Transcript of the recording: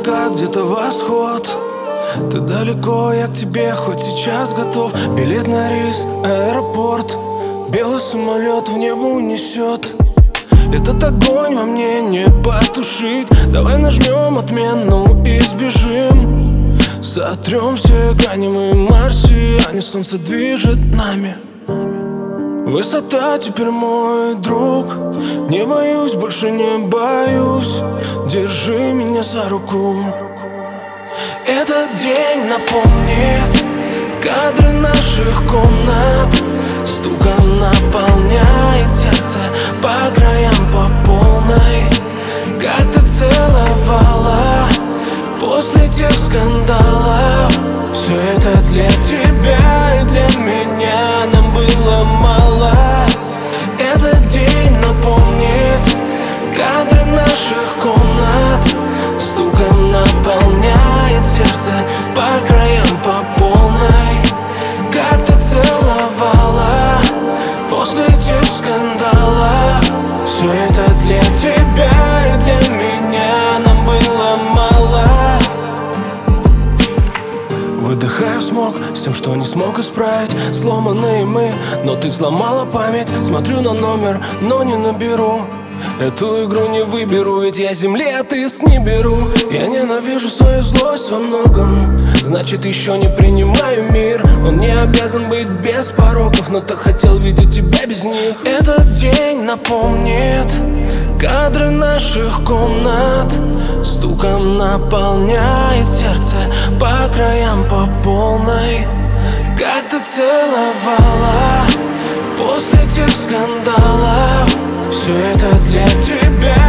наверняка где-то восход. Ты далеко, я к тебе хоть сейчас готов. Билет на рейс, аэропорт. Белый самолет в небо унесет. Этот огонь во мне не потушить. Давай нажмем отмену и сбежим. Сотрем все грани, мы марсиане. Солнце движет нами. Высота теперь мой друг. Не боюсь, больше не боюсь. Держи меня за руку. Этот день напомнит кадры наших комнат. Стуком наполняет сердце по краям, по полной. Как ты целовала после тех скандалов. Все это для тебя и для меня. Нам было мало. Этот день напомнит кадры наших комнат. Стуком наполняет сердце по краям, по полной. Как ты целовала после тех скандалов. Все это для тебя и для меня. Нам было мало. Выдыхаю смог с тем, что не смог исправить. Сломанные мы, но ты взломала память. Смотрю на номер, но не наберу. Эту игру не выберу, ведь я земли, а ты с не беру. Я ненавижу свою злость во многом. Значит, еще не принимаю мир. Он не обязан быть без пороков, но так хотел видеть тебя без них. Этот день напомнит кадры наших комнат. Стуком наполняет сердце по краям, по полной. Как ты целовала после тех скандалов. Все это для тебя